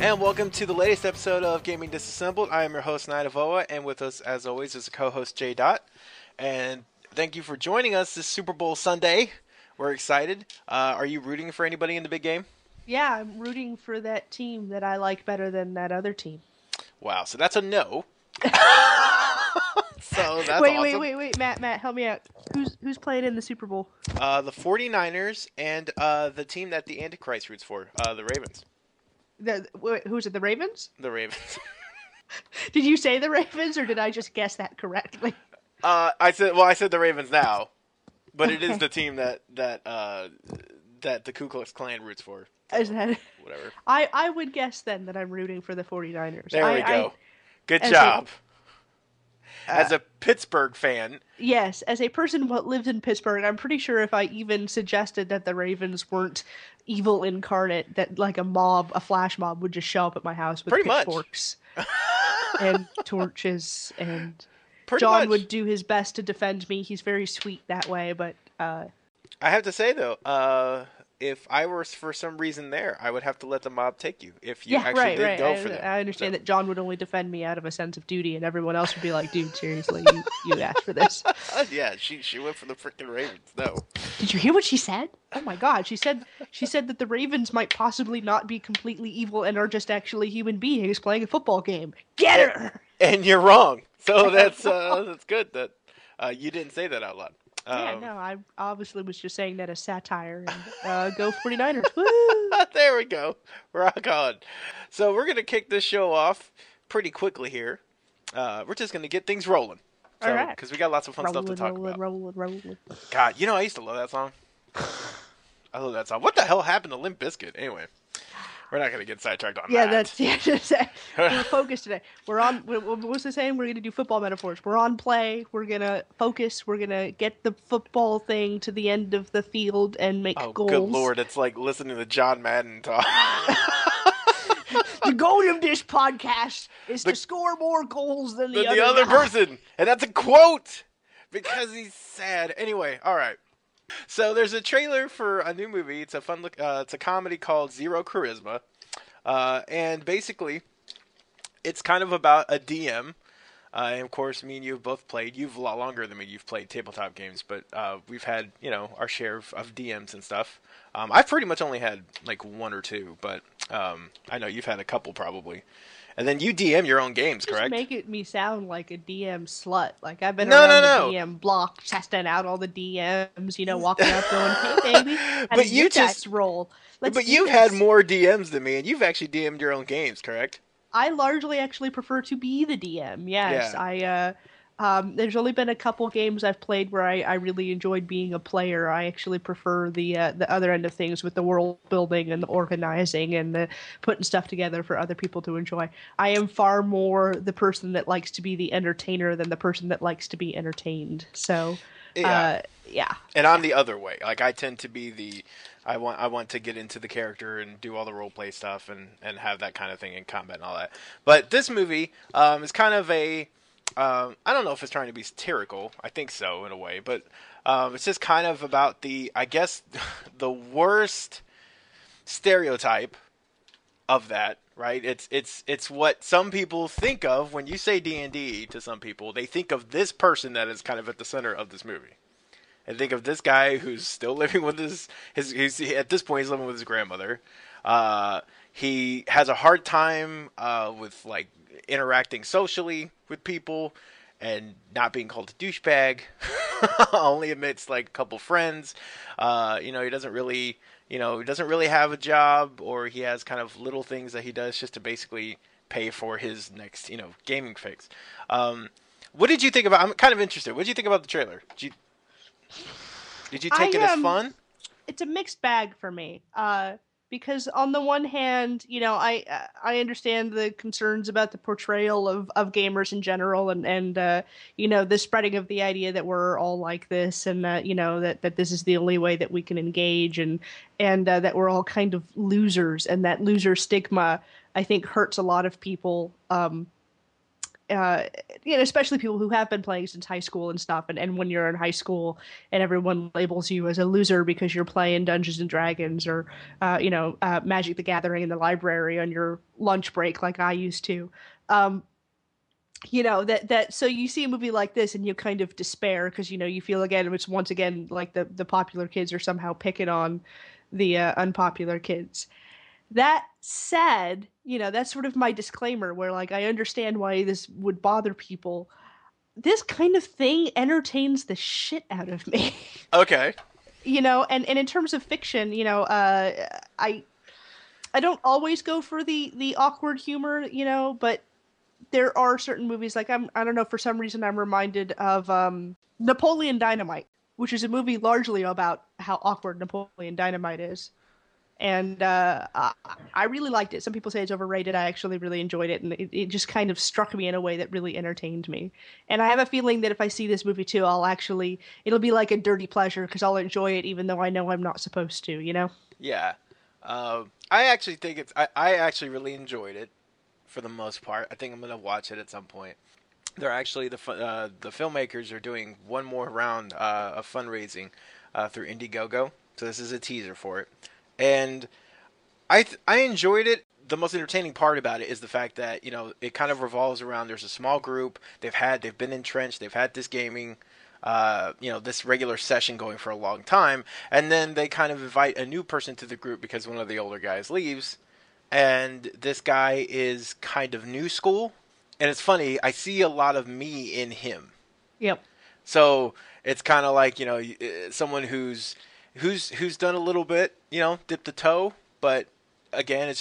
And welcome to the latest episode of Gaming Disassembled. I am your host, Nidavoa, and with us, as always, is a co-host, J. Dot. And thank you for joining us this Super Bowl Sunday. We're excited. Are you rooting for anybody in the big game? Yeah, I'm rooting for that team that I like better than that other team. Wow, so that's a no. So that's wait, awesome. wait, Matt, help me out. Who's playing in the Super Bowl? The 49ers and the team that the Antichrist roots for, the Ravens. Who's it, the Ravens? The Ravens. Did you say the Ravens, or did I just guess that correctly? I said the Ravens now, but it is the team that the Ku Klux Klan roots for. So, Is that whatever. I would guess then that I'm rooting for the 49ers. There we go. Good job. As a Pittsburgh fan. Yes, as a person who lives in Pittsburgh, I'm pretty sure if I even suggested that the Ravens weren't evil incarnate, that like a flash mob would just show up at my house with pitchforks and torches, and John would do his best to defend me. He's very sweet that way, but I have to say though, if I were for some reason there, I would have to let the mob take you. If you actually did go for that. I understand that John would only defend me out of a sense of duty, and everyone else would be like, "Dude, seriously, you asked for this." Yeah, she went for the freaking Ravens. No. Did you hear what she said? Oh my God, she said that the Ravens might possibly not be completely evil and are just actually human beings playing a football game. Get her. And you're wrong. So that's good that you didn't say that out loud. Yeah, no, I obviously was just saying that as satire. And go 49ers. Woo! There we go. Rock on. So we're going to kick this show off pretty quickly here. We're just going to get things rolling. So, all right. Because we got lots of fun stuff to talk about. Rolling. God, I used to love that song. I love that song. What the hell happened to Limp Bizkit? Anyway. We're not going to get sidetracked on that. We're focused today. What's the saying? We're going to do football metaphors. We're on play. We're going to focus. We're going to get the football thing to the end of the field and make goals. Oh, good Lord. It's like listening to John Madden talk. The goal of this podcast is to score more goals than the other person. And that's a quote because he's sad. Anyway, all right. So there's a trailer for a new movie. It's a fun look. It's a comedy called Zero Charisma, and basically, it's kind of about a DM. And of course, me and you have both played. You've a lot longer than me. You've played tabletop games, but we've had our share of DMs and stuff. I've pretty much only had like one or two, but I know you've had a couple probably. And then you DM your own games, correct? Just make me sound like a DM slut. Like I've been around the DM block, testing out all the DMs, walking up going, "Hey, baby, how you just roll." But you've had more DMs than me, and you've actually DM'd your own games, correct? I largely actually prefer to be the DM. Yes, yeah. There's only been a couple games I've played where I really enjoyed being a player. I actually prefer the other end of things with the world building and the organizing and the putting stuff together for other people to enjoy. I am far more the person that likes to be the entertainer than the person that likes to be entertained. So, yeah. And I'm the other way. Like I tend to be I want to get into the character and do all the role play stuff and have that kind of thing in combat and all that. But this movie is kind of a I don't know if it's trying to be satirical. I think so in a way, but it's just kind of about I guess, the worst stereotype of that, right? It's what some people think of when you say D&D to some people. They think of this person that is kind of at the center of this movie. And think of this guy who's still living with his at this point he's living with his grandmother. He has a hard time with like interacting socially with people and not being called a douchebag. Only amidst like a couple friends. He doesn't really have a job, or he has kind of little things that he does just to basically pay for his next gaming fix. What did you think about? I'm kind of interested. What did you think about the trailer? Did you take it as fun? It's a mixed bag for me. Because on the one hand, I understand the concerns about the portrayal of gamers in general, and the spreading of the idea that we're all like this, and that this is the only way that we can engage, and that we're all kind of losers, and that loser stigma I think hurts a lot of people. especially people who have been playing since high school and stuff. And when you're in high school and everyone labels you as a loser because you're playing Dungeons and Dragons or, Magic the Gathering in the library on your lunch break, like I used to. Um, so you see a movie like this and you kind of despair because you feel again it's once again like the popular kids are somehow picking on the unpopular kids. That said, that's sort of my disclaimer where like I understand why this would bother people. This kind of thing entertains the shit out of me. Okay. And in terms of fiction, I don't always go for the awkward humor, but there are certain movies like I don't know, for some reason I'm reminded of Napoleon Dynamite, which is a movie largely about how awkward Napoleon Dynamite is. And I really liked it. Some people say it's overrated. I actually really enjoyed it, and it just kind of struck me in a way that really entertained me. And I have a feeling that if I see this movie too, it'll be like a dirty pleasure because I'll enjoy it even though I know I'm not supposed to. Yeah. I actually think I actually really enjoyed it for the most part. I think I'm gonna watch it at some point. They're actually the filmmakers are doing one more round of fundraising through Indiegogo. So this is a teaser for it. And I enjoyed it. The most entertaining part about it is the fact that it kind of revolves around. There's a small group. They've been entrenched. They've had this gaming, this regular session going for a long time, and then they kind of invite a new person to the group because one of the older guys leaves, and this guy is kind of new school. And it's funny. I see a lot of me in him. Yep. So it's kind of like someone who's done a little bit, dipped a toe, but again,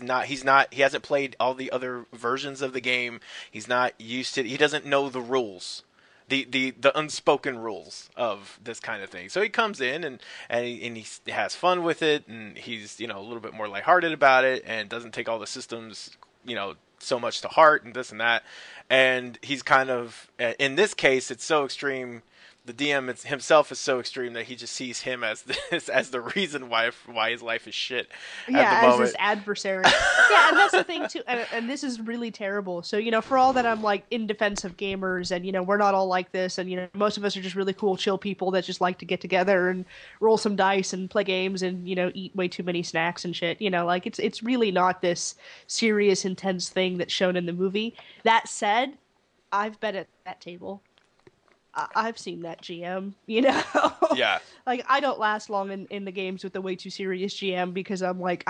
he hasn't played all the other versions of the game. He's not used to, he doesn't know the rules, the unspoken rules of this kind of thing. So he comes in and he has fun with it, and he's, a little bit more lighthearted about it and doesn't take all the systems, so much to heart and this and that. And he's kind of, in this case, it's so extreme. The DM himself is so extreme that he just sees him as the reason why his life is shit at the moment. As his adversary. Yeah, and that's the thing too. And this is really terrible. So for all that I'm like in defense of gamers, and we're not all like this, and most of us are just really cool, chill people that just like to get together and roll some dice and play games and eat way too many snacks and shit. Like it's really not this serious, intense thing that's shown in the movie. That said, I've been at that table. I've seen that GM, Yeah. Like I don't last long in the games with the way too serious GM because I'm like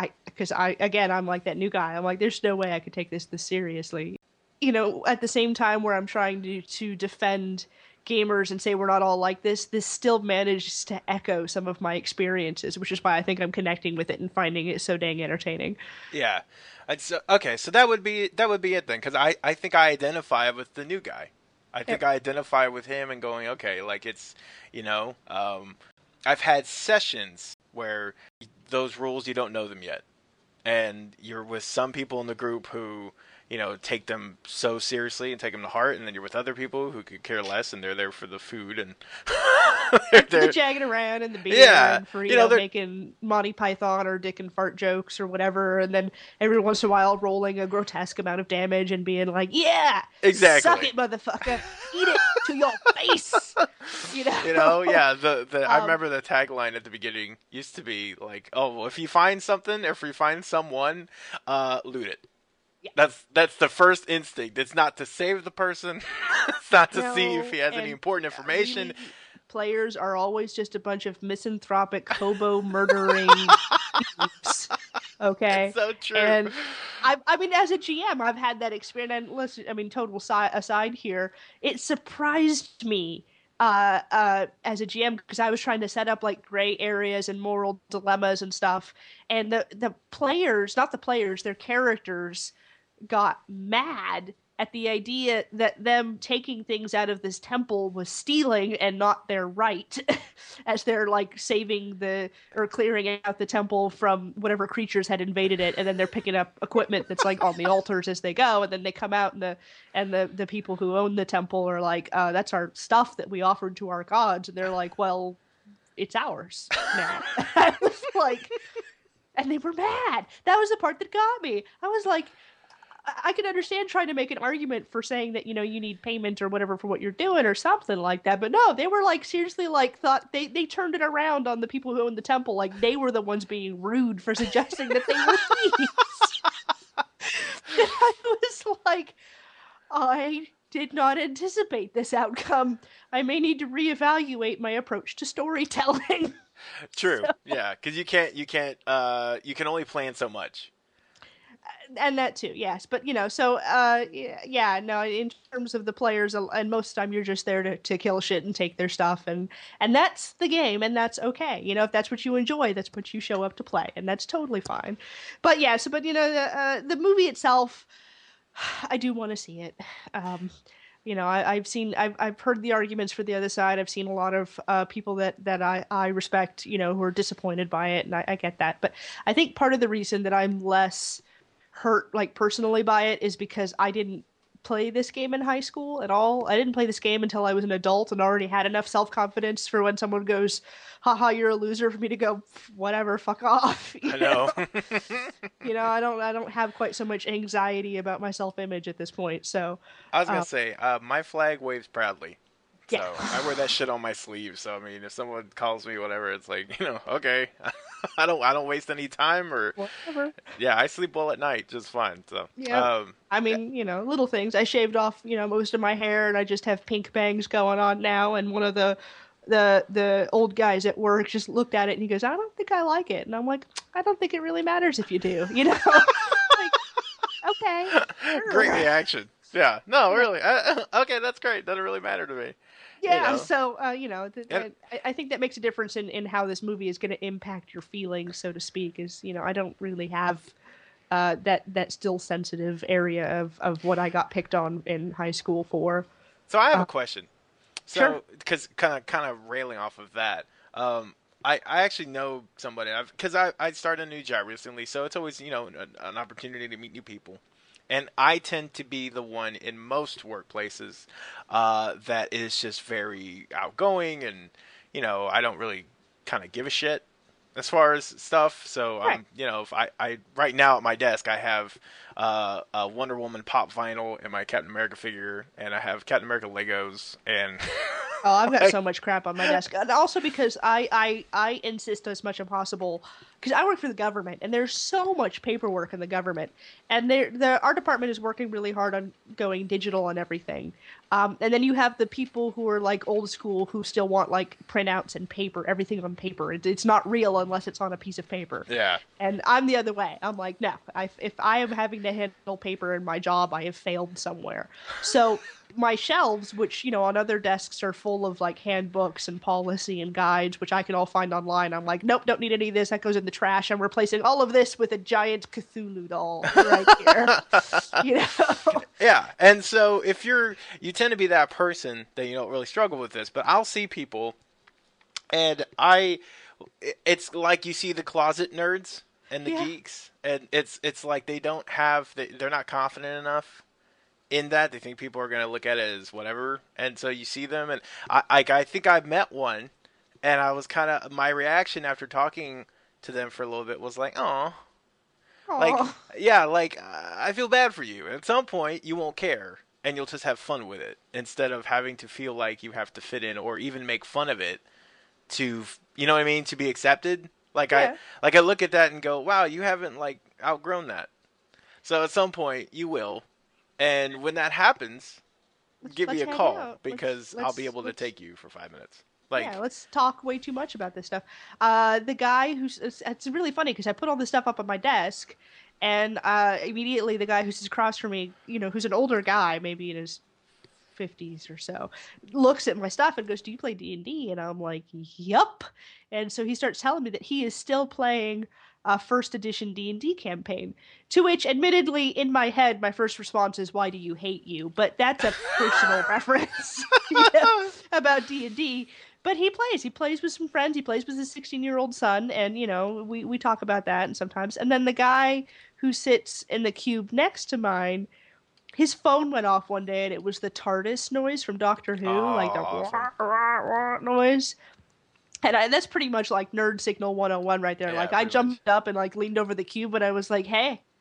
I'm like that new guy. I'm like, there's no way I could take this seriously. At the same time where I'm trying to defend gamers and say we're not all like this still manages to echo some of my experiences, which is why I think I'm connecting with it and finding it so dang entertaining. Yeah. Okay, so that would be it then, because I think I identify with the new guy. I think I identify with him and going, okay, like it's, I've had sessions where those rules, you don't know them yet. And you're with some people in the group who, take them so seriously and take them to heart. And then you're with other people who could care less and they're there for the food and they're jagging around in the beer and for, making Monty Python or Dick and Fart jokes or whatever. And then every once in a while rolling a grotesque amount of damage and being like, yeah, exactly. Suck it, motherfucker. Eat it to your face. Yeah. I remember the tagline at the beginning used to be like, oh, well, if you find something, if you find someone, loot it. Yeah. That's the first instinct. It's not to save the person. It's not to see if he has any important information. Players are always just a bunch of misanthropic hobo murdering thieves. Okay, it's so true. And I mean, as a GM, I've had that experience. And listen, I mean, total aside here, it surprised me as a GM because I was trying to set up like gray areas and moral dilemmas and stuff, and the players, not the players, their characters got mad at the idea that them taking things out of this temple was stealing and not their right, as they're like saving or clearing out the temple from whatever creatures had invaded it, and then they're picking up equipment that's like on the altars as they go, and then they come out and the people who own the temple are like, that's our stuff that we offered to our gods, and they're like, well, it's ours now. I was like, and they were mad. That was the part that got me. I was like, I can understand trying to make an argument for saying that, you need payment or whatever for what you're doing or something like that. But no, they were like seriously like thought they turned it around on the people who owned the temple. Like they were the ones being rude for suggesting that they were thieves. I was like, I did not anticipate this outcome. I may need to reevaluate my approach to storytelling. True. Yeah, because you can only plan so much. And that too, yes. But so yeah, no. In terms of the players, and most of the time you're just there to kill shit and take their stuff, and that's the game, and that's okay. If that's what you enjoy, that's what you show up to play, and that's totally fine. But yeah, so but the movie itself, I do want to see it. I've heard the arguments for the other side. I've seen a lot of people that I respect, who are disappointed by it, and I get that. But I think part of the reason that I'm less hurt, like personally, by it is because I didn't play this game in high school at all. I didn't play this game until I was an adult and already had enough self-confidence for when someone goes, haha, you're a loser, for me to go, whatever, fuck off. I know. I don't have quite so much anxiety about my self-image at this point. So I was gonna say, my flag waves proudly. So yeah. I wear that shit on my sleeve. So I mean, if someone calls me whatever, it's like, okay. I don't waste any time or whatever. Yeah, I sleep well at night just fine. So yeah. I mean, little things. I shaved off, most of my hair, and I just have pink bangs going on now. And one of the old guys at work just looked at it and he goes, I don't think I like it. And I'm like, I don't think it really matters if you do, like, okay. Great reaction. Yeah. No, really. Okay, that's great. Doesn't really matter to me. Yeah, so I think that makes a difference in how this movie is going to impact your feelings, so to speak. Is I don't really have that still sensitive area of what I got picked on in high school for. So I have a question. So, sure. Because kind of railing off of that, I actually know somebody because I started a new job recently, so it's always an opportunity to meet new people. And I tend to be the one in most workplaces that is just very outgoing, and I don't really kind of give a shit as far as stuff. So Right. if I right now at my desk I have a Wonder Woman pop vinyl and my Captain America figure, and I have Captain America Legos, and Oh, I've got so much crap on my desk, and also because I insist as much as possible, because I work for the government, and there's so much paperwork in the government, and our department is working really hard on going digital and everything, and then you have the people who are like old school who still want like printouts and paper, everything on paper. It's not real unless it's on a piece of paper. Yeah. And I'm the other way. I'm like, no, if I am having to handle paper in my job, I have failed somewhere. So my shelves, which on other desks are full of like handbooks and policy and guides, which I can all find online. I'm like, nope, don't need any of this. That goes in the trash. I'm replacing all of this with a giant Cthulhu doll right here. Yeah, and so if you tend to be that person that you don't really struggle with this, but I'll see people, and it's like you see the closet nerds and the geeks, and it's like they're not confident enough in that. They think people are going to look at it as whatever, and so you see them, and I think I met one, and I was my reaction after talking to them for a little bit was like, oh, like, yeah, like I feel bad for you. At some point, you won't care, and you'll just have fun with it instead of having to feel like you have to fit in or even make fun of it to, you know what I mean, to be accepted. Like I look at that and go, wow, you haven't like outgrown that. So at some point, you will. And when that happens, give me a call because I'll be able to take you for 5 minutes. Like, let's talk way too much about this stuff. The guy it's really funny because I put all this stuff up on my desk, and immediately the guy who sits across from me, who's an older guy, maybe in his 50s or so, looks at my stuff and goes, "Do you play D&D?" And I'm like, "Yup." And so he starts telling me that he is still playing first edition D&D campaign, to which admittedly in my head my first response is, why do you hate you? But that's a personal reference about D&D. But he plays with some friends, he plays with his 16-year-old son, and we talk about that and sometimes. And then the guy who sits in the cube next to mine, his phone went off one day and it was the TARDIS noise from Doctor Who, like the awesome noise. And that's pretty much like nerd signal 101 right there. Yeah, like I jumped up and like leaned over the cube and I was like, "Hey,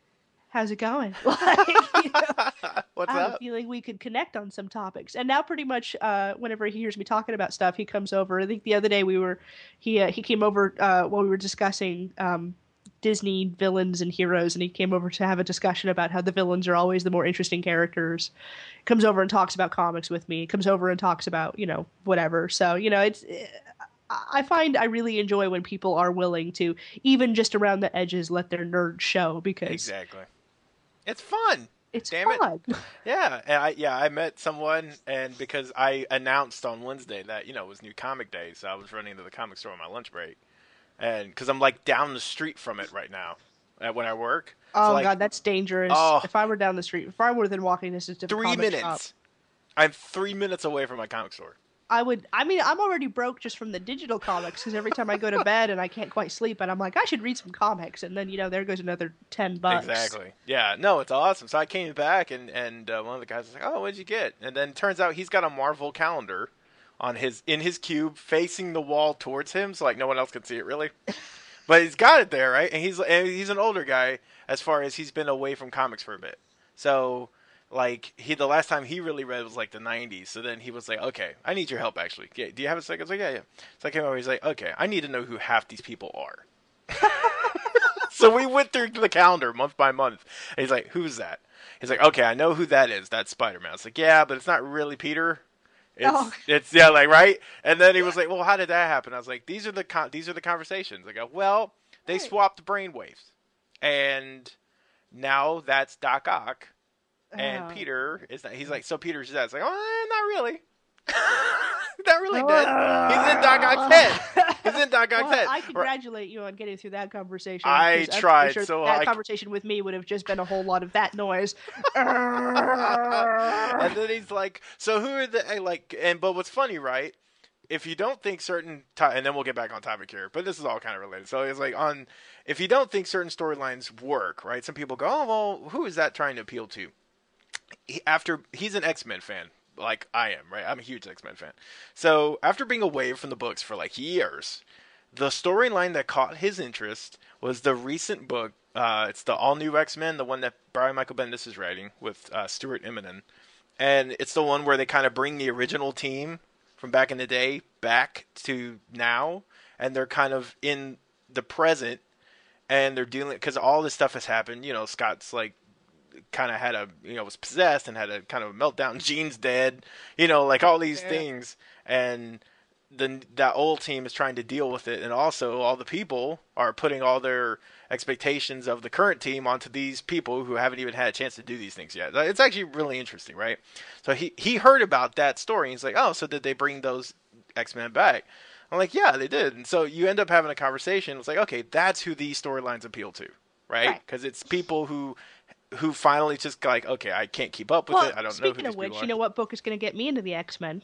how's it going? Like, you know, What's I have a up? feeling we could connect on some topics. And now, pretty much, whenever he hears me talking about stuff, he comes over. I think the other day he came over while we were discussing Disney villains and heroes, and he came over to have a discussion about how the villains are always the more interesting characters. Comes over and talks about comics with me. Comes over and talks about whatever. So it's. I find I really enjoy when people are willing to, even just around the edges, let their nerd show because Exactly. It's fun. it's Damn it. fun. Yeah, and I met someone, and because I announced on Wednesday that it was New Comic Day, so I was running to the comic store on my lunch break, and because I'm like down the street from it right now, when I work. So Oh like, God, that's dangerous. oh, If I were down the street, if I were within walking distance to the three comic shop, minutes. I'm 3 minutes away from my comic store. I would. I mean, I'm already broke just from the digital comics because every time I go to bed and I can't quite sleep, and I'm like, I should read some comics, and then there goes another $10. Exactly. Yeah. No, it's awesome. So I came back, and one of the guys was like, "Oh, what'd you get?" And then turns out he's got a Marvel calendar in his cube, facing the wall towards him, so like no one else can see it really. But he's got it there, right? And he's an older guy as far as he's been away from comics for a bit. So like the last time he really read was like the 90s. So then he was like, "Okay, I need your help actually. Yeah, do you have a second?" I was like, "Yeah, yeah." So I came over. He's like, "Okay, I need to know who half these people are." So we went through the calendar month by month. And he's like, "Who's that?" He's like, "Okay, I know who that is. That's Spider-Man." I was like, "Yeah, but it's not really Peter. Oh, It's yeah, like right." And then he was like, "Well, how did that happen?" I was like, "These are the conversations." I go, "Well, they right. swapped brainwaves, and now that's Doc Ock, and Oh. Peter is that." He's like, "So Peter's dead." It's like, "Oh, not really." Not really dead. He's in Doc Ock's head. He's in Doc Ock's Well, head. I congratulate you on getting through that conversation. I 'Cause I'm tried pretty sure so that I conversation with me would have just been a whole lot of that noise. And then he's like, "So who are the like?" And but what's funny, right? If you don't think and then we'll get back on topic here, but this is all kind of related. So it's like if you don't think certain storylines work, right? Some people go, "Oh, well, who is that trying to appeal to?" He's an X-Men fan, like I am, right? I'm a huge X-Men fan. So after being away from the books for like years, the storyline that caught his interest was the recent book. It's the All New X-Men, the one that Brian Michael Bendis is writing with Stuart Immonen, and it's the one where they kind of bring the original team from back in the day back to now, and they're kind of in the present, and they're dealing because all this stuff has happened. Scott's like kind of had was possessed and had a kind of a meltdown. Jean's dead, like all these things, and then that old team is trying to deal with it, and also all the people are putting all their expectations of the current team onto these people who haven't even had a chance to do these things yet. It's actually really interesting, right? So he heard about that story, and he's like, "Oh, so did they bring those X-Men back?" I'm like, "Yeah, they did." And so you end up having a conversation. It's like, okay, that's who these storylines appeal to, right? Because it's people who finally just like, okay, I can't keep up with it. I don't know who Speaking these of which, people are. you know what book is going to get me into the X-Men?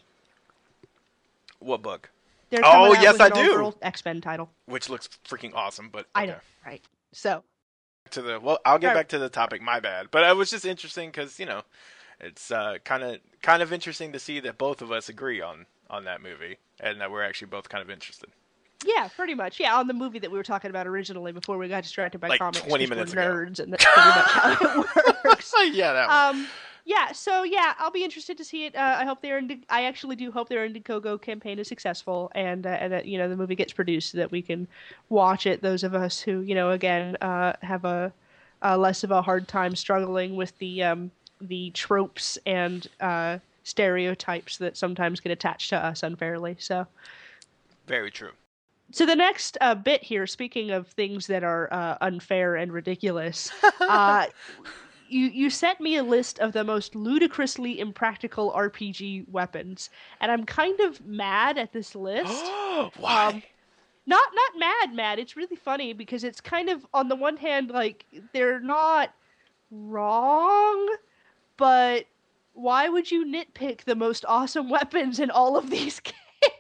What book? They're coming out yes, with I an do. all-girl X-Men title. Which looks freaking awesome, but okay. I know, right? So I'll get back to the topic. My bad, but it was just interesting because it's kind of interesting to see that both of us agree on that movie, and that we're actually both kind of interested. yeah, pretty much. Yeah, on the movie that we were talking about originally before we got distracted by Like comics. 20 'cause minutes we're ago. nerds, and that's pretty much how it works. Yeah, that one. Yeah, so yeah, I'll be interested to see it. I hope I actually do hope their Indiegogo campaign is successful, and that the movie gets produced so that we can watch it. Those of us who again have a less of a hard time struggling with the tropes and stereotypes that sometimes get attached to us unfairly. So Very true. So the next bit here, speaking of things that are unfair and ridiculous, you sent me a list of the most ludicrously impractical RPG weapons, and I'm kind of mad at this list. Why? Not mad. It's really funny because it's kind of, on the one hand, like, they're not wrong, but why would you nitpick the most awesome weapons in all of these games?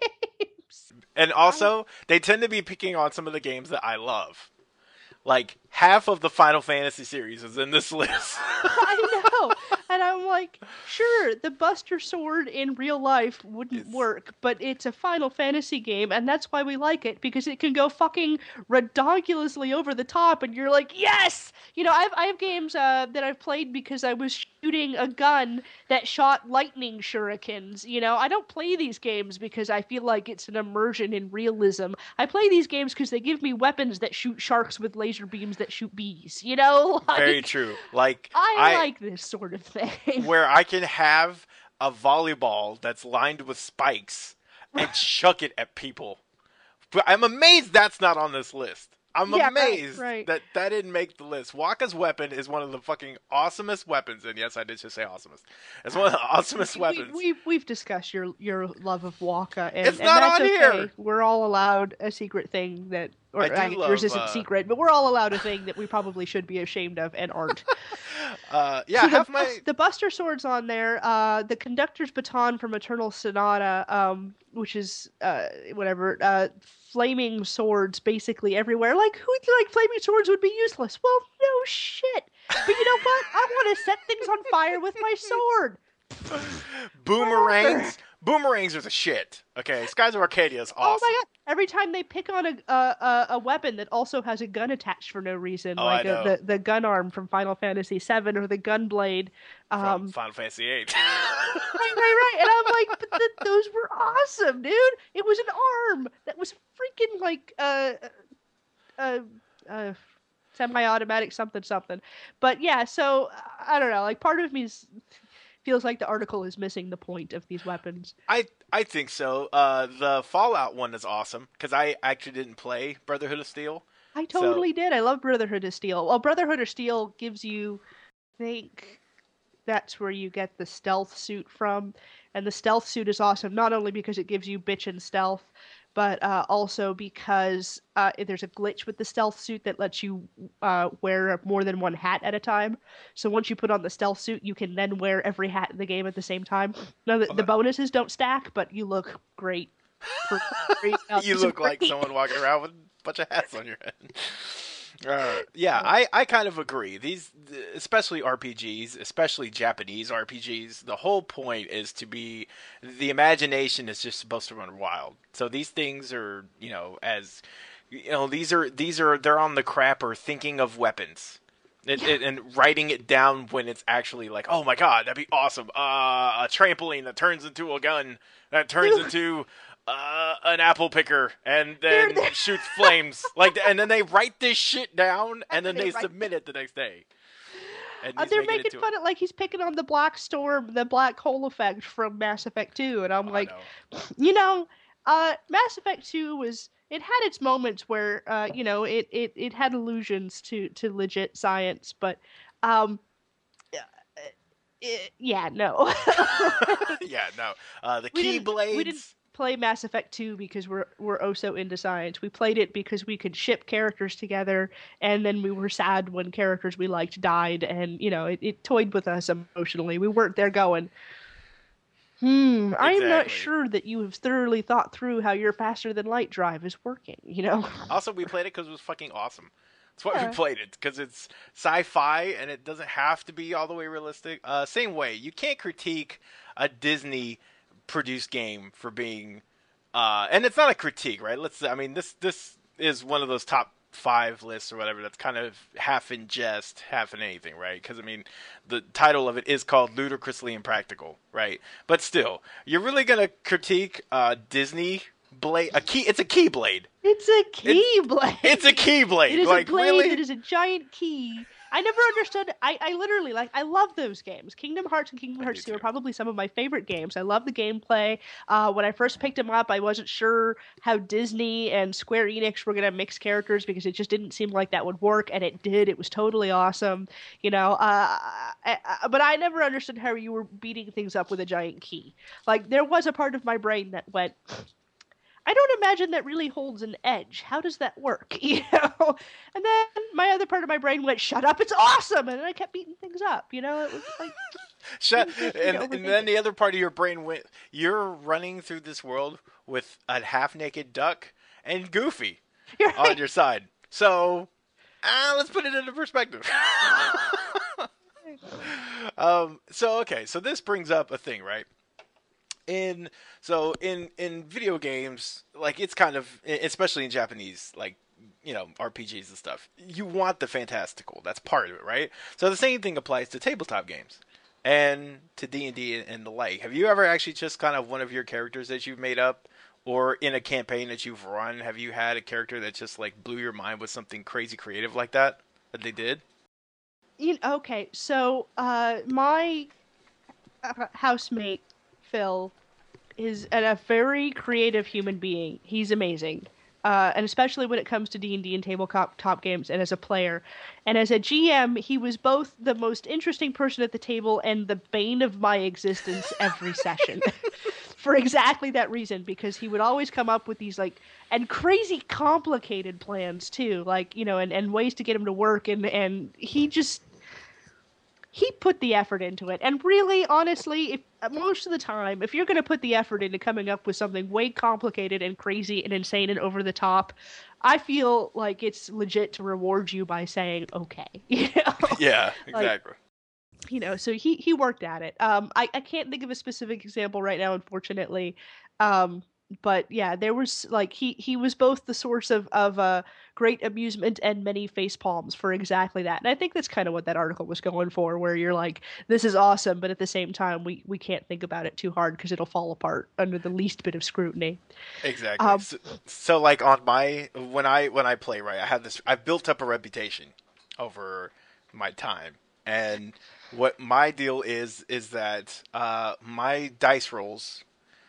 And also, they tend to be picking on some of the games that I love. Like, half of the Final Fantasy series is in this list. I know. And I'm like, sure, the Buster Sword in real life wouldn't work, but it's a Final Fantasy game, and that's why we like it, because it can go fucking redonkulously over the top, and you're like, yes! You know, I have games that I've played because I was shooting a gun that shot lightning shurikens. You know, I don't play these games because I feel like it's an immersion in realism. I play these games because they give me weapons that shoot sharks with laser beams that shoot bees. You know, like, very true. Like I like this sort of thing. where I can have a volleyball that's lined with spikes and chuck it at people. But I'm amazed that's not on this list. I'm amazed that didn't make the list. Wakka's weapon is one of the fucking awesomest weapons, and yes, I did just say awesomest. It's one of the awesomest weapons. We've discussed your love of Wakka, and it's not that's on okay. here. We're all allowed a secret thing that, or yours isn't secret, but we're all allowed a thing that we probably should be ashamed of and aren't. Yeah, so the Buster Sword's on there. The Conductor's Baton from Eternal Sonata, which is whatever. Flaming swords basically everywhere. Like, who'd like flaming swords would be useless? Well, no shit. But you know what? I want to set things on fire with my sword. Boomerangs. Boomerangs are the shit. Okay, Skies of Arcadia is awesome. Oh my god! Every time they pick on a weapon that also has a gun attached for no reason, like the gun arm from Final Fantasy VII or the gun blade from Final Fantasy VIII. right. And I'm like, but those were awesome, dude. It was an arm that was freaking like semi-automatic something. But yeah, so I don't know. Like, part of me feels like the article is missing the point of these weapons. I think so. The Fallout one is awesome because I actually didn't play Brotherhood of Steel. I totally did. I love Brotherhood of Steel. Well, Brotherhood of Steel gives you, I think that's where you get the stealth suit from, and the stealth suit is awesome not only because it gives you bitchin' stealth, but also because there's a glitch with the stealth suit that lets you wear more than one hat at a time. So once you put on the stealth suit, you can then wear every hat in the game at the same time. Now, the bonuses don't stack, but you look great. You look like someone walking around with a bunch of hats on your head. Yeah, I kind of agree. These, especially RPGs, especially Japanese RPGs, the whole point is to be, the imagination is just supposed to run wild. So these things are, they're on the crapper thinking of weapons. And writing it down when it's actually like, oh my god, that'd be awesome. A trampoline that turns into a gun, that turns into an apple picker, and then shoots flames. And then they write this shit down, and then they submit it the next day. They're making fun of, like, he's picking on the Black Storm, the black hole effect from Mass Effect 2, and I'm like, Mass Effect 2 it had its moments where, it had allusions to legit science, but, no. Yeah, no. The Keyblades. We didn't play Mass Effect 2 because we're oh so into science. We played it because we could ship characters together, and then we were sad when characters we liked died, and, it toyed with us emotionally. We weren't there going, exactly. I'm not sure that you have thoroughly thought through how your faster-than-light drive is working, Also, we played it because it was fucking awesome. That's why we played it, because it's sci-fi, and it doesn't have to be all the way realistic. Same way, you can't critique a Disney-produced game for being... and it's not a critique, right? This is one of those top 5 lists or whatever that's kind of half in jest, half in anything, right? Because, the title of it is called Ludicrously Impractical, right? But still, you're really going to critique Disney... blade? It's a keyblade. It's a keyblade. It's a keyblade. It is a blade that is a giant key. I never understood. I literally, I love those games. Kingdom Hearts and Kingdom Hearts 2 are probably some of my favorite games. I love the gameplay. When I first picked them up, I wasn't sure how Disney and Square Enix were going to mix characters because it just didn't seem like that would work, and it did. It was totally awesome, but I never understood how you were beating things up with a giant key. Like, there was a part of my brain that went, I don't imagine that really holds an edge. How does that work? And then my other part of my brain went, shut up, it's awesome! And then I kept beating things up, It was like... and then the other part of your brain went, you're running through this world with a half-naked duck and Goofy on your side. So, let's put it into perspective. So okay, so this brings up a thing, right? In in video games, like it's kind of, especially in Japanese, like, RPGs and stuff, you want the fantastical. That's part of it, right? So the same thing applies to tabletop games and to D&D and the like. Have you ever actually just kind of one of your characters that you've made up, or in a campaign that you've run, have you had a character that just like blew your mind with something crazy creative like that they did? Okay, so my housemate Phil is a very creative human being. He's amazing. And especially when it comes to D&D and tabletop top games and as a player. And as a GM, he was both the most interesting person at the table and the bane of my existence every session. For exactly that reason, because he would always come up with these like and crazy complicated plans too, like, and ways to get him to work, and he put the effort into it. And really, honestly, if most of the time, if you're going to put the effort into coming up with something way complicated and crazy and insane and over the top, I feel like it's legit to reward you by saying okay. Yeah, Like, exactly. so he worked at it. I can't think of a specific example right now, unfortunately. Um, but yeah, there was like he was both the source of great amusement and many face palms for exactly that. And I think that's kind of what that article was going for, where you're like, this is awesome, but at the same time, we can't think about it too hard because it'll fall apart under the least bit of scrutiny. Exactly. Um, So like on my when I play, right, I've built up a reputation over my time. And what my deal is that my dice rolls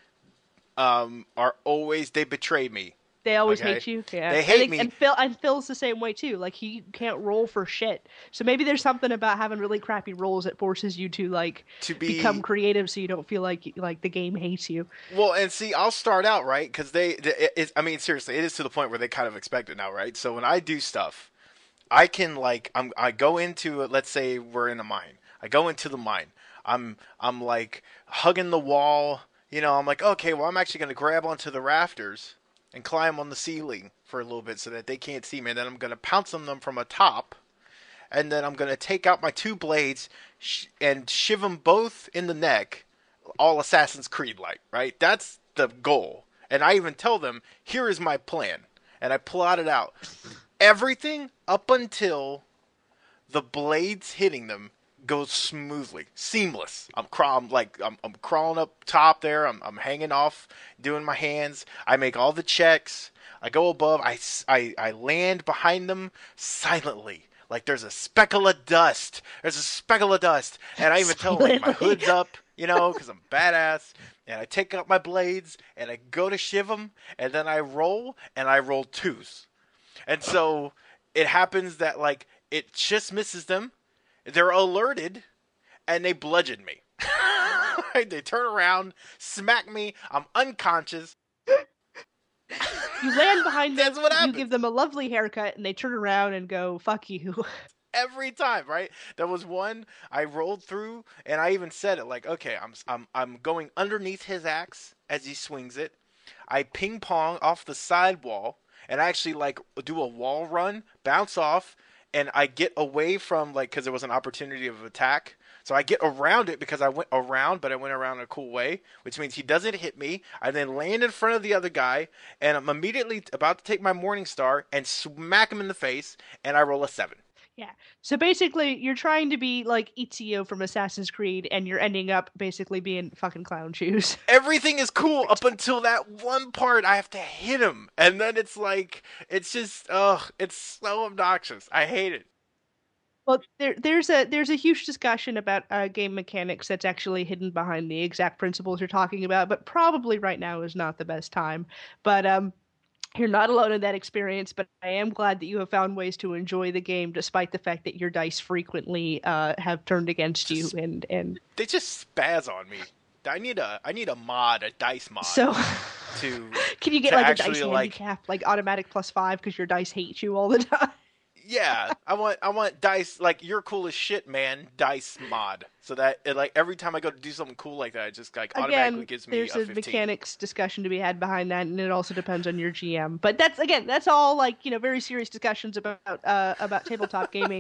are always, they betray me. They always Okay? hate you. Yeah. They And hate me Phil's the same way too. Like he can't roll for shit. So maybe there's something about having really crappy rolls that forces you to like to become be. creative so you don't feel like the game hates you. Well, and see, I'll start out right because I mean, seriously, it is to the point where they kind of expect it now, right? So when I do stuff, I can like I go into it. Let's say we're in a mine. I go into the mine. I'm like hugging the wall. I'm like, okay, well, I'm actually gonna grab onto the rafters and climb on the ceiling for a little bit so that they can't see me. And then I'm gonna pounce on them from atop, and then I'm gonna take out my two blades and shiv them both in the neck, all Assassin's Creed like, right? That's the goal. And I even tell them, here is my plan, and I plot it out. Everything up until the blades hitting them goes smoothly, seamless. I'm crawling up top there. I'm hanging off, doing my hands. I make all the checks. I go above. I land behind them silently. Like there's a speckle of dust. There's a speckle of dust, and I even tell them, like, my Silently. hood's up, because I'm badass. And I take out my blades and I go to shiv them, and then I roll and I roll twos. And so it happens that like it just misses them. They're alerted and they bludgeon me. Right? They turn around, smack me. I'm unconscious. You land behind them, That's what you happens give them a lovely haircut, and they turn around and go, "Fuck you." every time. Right? There was one I rolled through, and I even said it like, okay, I'm going underneath his axe as he swings it. I ping pong off the side wall, and I actually like do a wall run, bounce off, and I get away from, like, because there was an opportunity of attack. So I get around it because I went around, but I went around in a cool way, which means he doesn't hit me. I then land in front of the other guy, and I'm immediately about to take my Morning Star and smack him in the face, and I roll a 7. Yeah. So basically, you're trying to be like Ezio from Assassin's Creed, and you're ending up basically being fucking clown shoes. Everything is cool up until that one part I have to hit him, and then it's like, it's just, ugh, it's so obnoxious. I hate it. Well, there's a huge discussion about game mechanics that's actually hidden behind the exact principles you're talking about, but probably right now is not the best time. But you're not alone in that experience. But I am glad that you have found ways to enjoy the game, despite the fact that your dice frequently have turned against you. Just And they just spaz on me. I need a mod, a dice mod so, to can you get to like a dice actually like, handicap, like automatic +5 because your dice hate you all the time? yeah, I want dice, like, you're cool as shit, man, dice mod, so that like every time I go to do something cool like that, it just like automatically Again, gives me there's a a 15. mechanics discussion to be had behind that, and it also depends on your GM. But that's all like very serious discussions about tabletop gaming,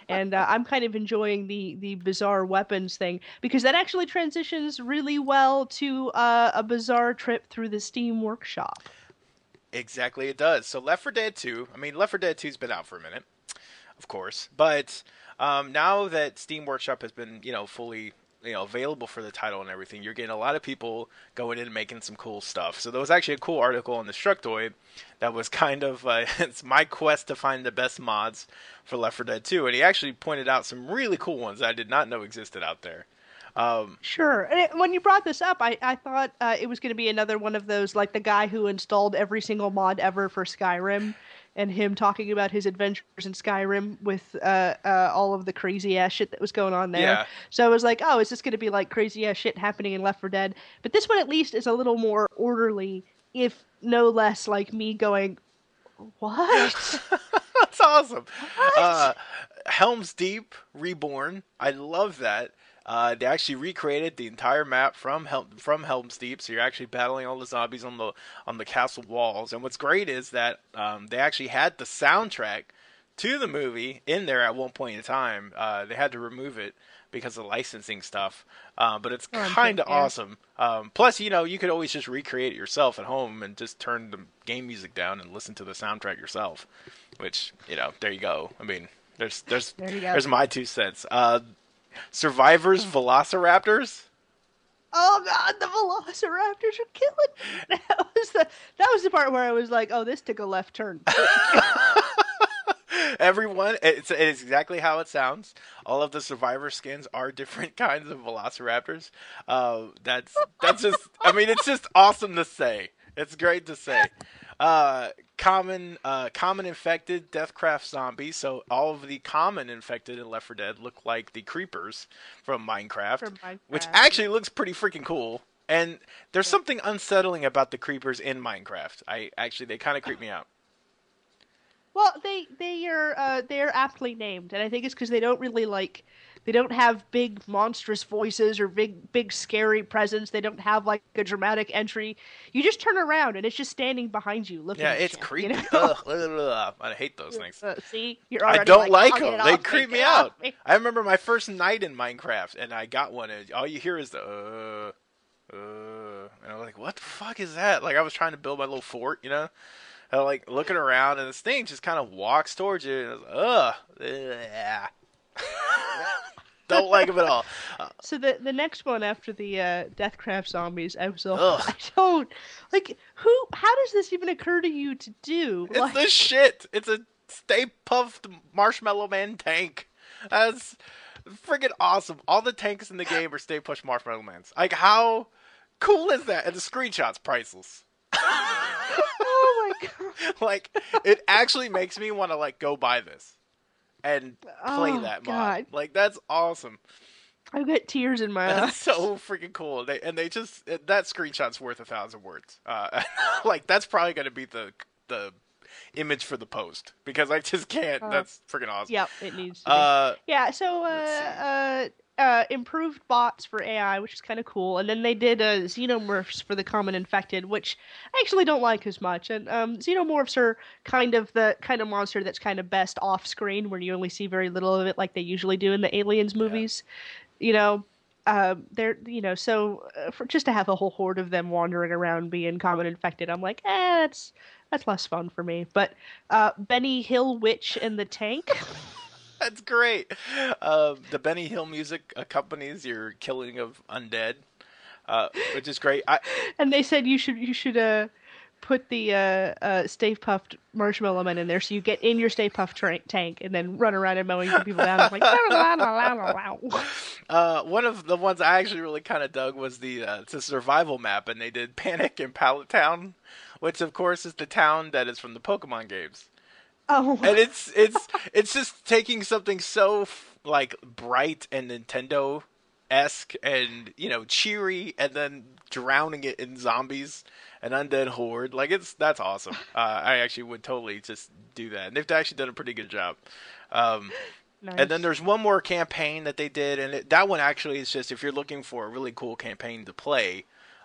And I'm kind of enjoying the bizarre weapons thing because that actually transitions really well to a bizarre trip through the Steam Workshop. Exactly, it does. So Left 4 Dead 2, I mean, Left 4 Dead 2's been out for a minute, of course, but now that Steam Workshop has been, fully, available for the title and everything, you're getting a lot of people going in and making some cool stuff. So there was actually a cool article on the Structoid that was kind of, it's my quest to find the best mods for Left 4 Dead 2, and he actually pointed out some really cool ones that I did not know existed out there. Sure. And when you brought this up, I thought it was going to be another one of those, like the guy who installed every single mod ever for Skyrim, and him talking about his adventures in Skyrim with all of the crazy ass shit that was going on there. Yeah. So I was like, oh, is this going to be like crazy ass shit happening in Left 4 Dead? But this one at least is a little more orderly, if no less like me going, what? That's awesome. What? Helm's Deep Reborn. I love that. They actually recreated the entire map from Helm's Deep, so you're actually battling all the zombies on the castle walls. And what's great is that they actually had the soundtrack to the movie in there at one point in time. They had to remove it because of licensing stuff, but it's kind of awesome. Plus, you could always just recreate it yourself at home and just turn the game music down and listen to the soundtrack yourself. Which, there you go. I mean, there's my 2 cents. Survivors Velociraptors. Oh god, the Velociraptors are killing. That was the part where I was like, oh, this took a left turn. Everyone, it's exactly how it sounds. All of the Survivor skins are different kinds of Velociraptors. That's just, I mean, it's just awesome to say. It's great to say. Common infected Deathcraft zombies. So all of the common infected in Left 4 Dead look like the creepers from Minecraft, which actually looks pretty freaking cool. And there's something unsettling about the creepers in Minecraft. They kind of creep me out. Well, they're aptly named, and I think it's because they don't have big monstrous voices or big scary presence. They don't have like a dramatic entry. You just turn around and it's just standing behind you looking. Yeah, at it's you, creepy. Ugh, I hate those things. See, you're already I don't like them. They off, creep me out. I remember my first night in Minecraft, and I got one, and all you hear is the and I'm like, what the fuck is that? Like, I was trying to build my little fort, And like looking around, and this thing just kind of walks towards you, and ugh. Don't like them at all. So the next one after the Deathcraft zombies, I was all, I don't like how does this even occur to you to do? It's the shit. It's a Stay Puffed Marshmallow Man tank. That's freaking awesome. All the tanks in the game are Stay Puft Marshmallow Mans. Like, how cool is that? And the screenshot's priceless. Oh my god! Like, it actually makes me want to like go buy this and play that mod. Like, that's awesome. I've got tears in my eyes. That's so freaking cool. That screenshot's worth 1,000 words. Like, that's probably going to be the image for the post because I just can't. That's freaking awesome. Yep, it needs to be. Yeah, so improved bots for AI, which is kind of cool, and then they did xenomorphs for the common infected, which I actually don't like as much. And xenomorphs are kind of the kind of monster that's kind of best off screen, where you only see very little of it, like they usually do in the Aliens movies. Yeah. For just to have a whole horde of them wandering around being common infected, I'm like, that's less fun for me. But Benny Hill Witch and the Tank. That's great. The Benny Hill music accompanies your killing of undead, which is great. And they said you should put the Stay Puft Marshmallow Man in there, so you get in your Stay Puft tank and then run around and mowing people down. I'm like, one of the ones I actually really kind of dug was it's a survival map, and they did Panic in Pallet Town, which of course is the town that is from the Pokemon games. Oh, and it's just taking something so like bright and Nintendo-esque and cheery, and then drowning it in zombies and undead horde. Like, that's awesome. I actually would totally just do that, and they've actually done a pretty good job. Nice. And then there's one more campaign that they did, and that one actually is just if you're looking for a really cool campaign to play.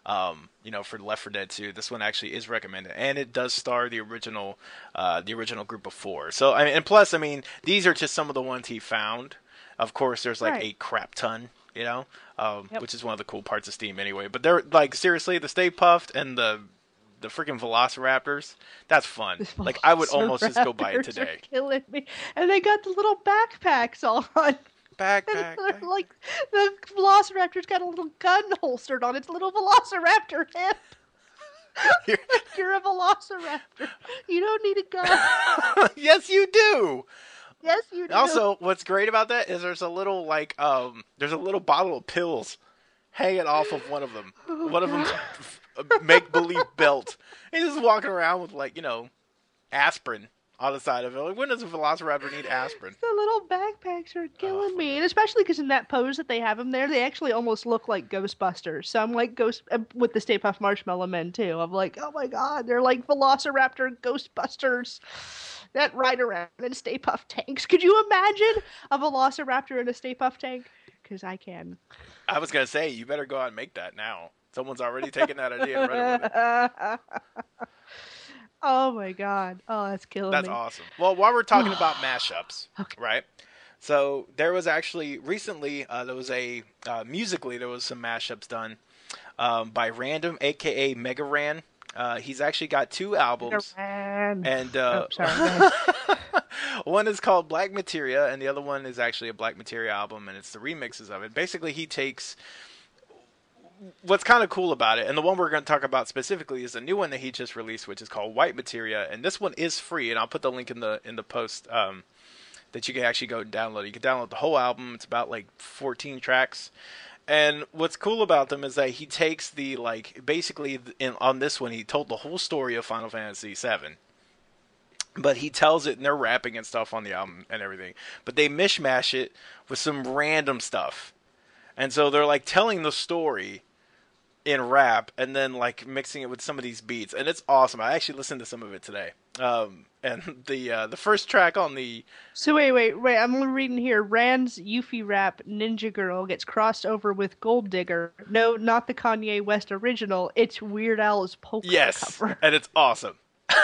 For Left 4 Dead 2. This one actually is recommended, and it does star the original group of 4. So, and plus, these are just some of the ones he found. Of course, there's like a crap ton, which is one of the cool parts of Steam anyway. But they're like, seriously, the Stay Puft and the freaking Velociraptors, that's fun. Like, I would almost just go buy it today. Are killing me. And they got the little backpacks on. Backpack. Like, the Velociraptor's got a little gun holstered on its little Velociraptor hip. You're a Velociraptor. You don't need a gun. Yes, you do. Yes, you do. Also, what's great about that is there's a little bottle of pills hanging off of one of them. One of them make-believe belt. He's just walking around with, like, aspirin on the side of it. Like, when does a Velociraptor need aspirin? The little backpacks are killing me. And especially because in that pose that they have them there, they actually almost look like Ghostbusters. So I'm like with the Stay Puft Marshmallow Men, too. I'm like, oh my god, they're like Velociraptor Ghostbusters that ride around in Stay Puft tanks. Could you imagine a Velociraptor in a Stay Puft tank? Because I can. I was going to say, you better go out and make that now. Someone's already taken that idea and run with it. Oh my god. Oh, that's killing me. That's awesome. Well, while we're talking about mashups, right? So there was actually recently musically there was some mashups done by Random, aka Mega Ran. He's actually got 2 albums, and one is called Black Materia, and the other one is actually a Black Materia album, and it's the remixes of it. Basically, he takes what's kind of cool about it, and the one we're going to talk about specifically is a new one that he just released, which is called White Materia, and this one is free, and I'll put the link in the post that you can actually go and download. You can download the whole album. It's about like 14 tracks. And what's cool about them is that he takes the, like, basically on this one, he told the whole story of Final Fantasy VII. But he tells it, and they're rapping and stuff on the album and everything. But they mishmash it with some random stuff. And so they're, like, telling the story in rap and then, like, mixing it with some of these beats. And it's awesome. I actually listened to some of it today. And the first track on the... So wait. I'm reading here. Rand's Yuffie rap Ninja Girl gets crossed over with Gold Digger. No, not the Kanye West original. It's Weird Al's Polka cover. And it's awesome.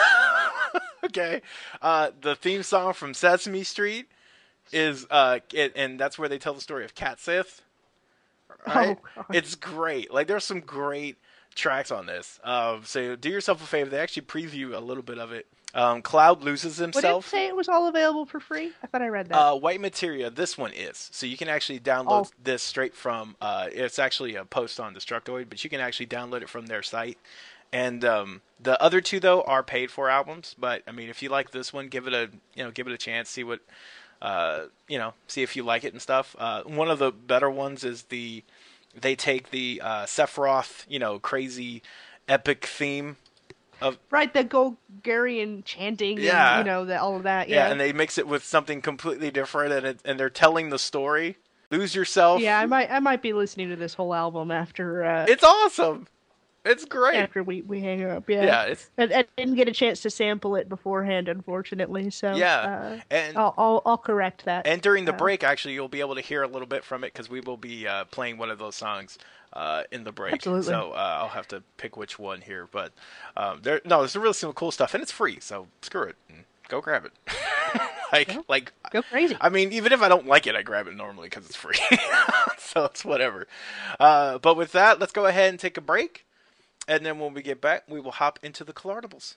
Okay. The theme song from Sesame Street is... and that's where they tell the story of Cat Sith. Right? Oh, it's great. Like, there's some great tracks on this. So do yourself a favor. They actually preview a little bit of it. Cloud loses himself. What did it say it was all available for free? I thought I read that. White Materia, this one is. So you can actually download this straight from, it's actually a post on Destructoid, but you can actually download it from their site. And the other 2, though, are paid for albums. But, I mean, if you like this one, give it a chance, see what, see if you like it and stuff. One of the better ones is they take the Sephiroth, crazy epic theme. Right, the Golgarian chanting, and, all of that. Yeah, and they mix it with something completely different, and they're telling the story. Lose Yourself. Yeah, I might be listening to this whole album after. It's awesome. It's great. After we hang up, yeah. I didn't get a chance to sample it beforehand, unfortunately. So and I'll correct that. And during the break, actually, you'll be able to hear a little bit from it because we will be playing one of those songs in the break. Absolutely. So I'll have to pick which one here, but there's really some cool stuff, and it's free. So screw it, and go grab it. Go crazy. I mean, even if I don't like it, I grab it normally because it's free. So it's whatever. But with that, let's go ahead and take a break. And then when we get back, we will hop into the Collardables.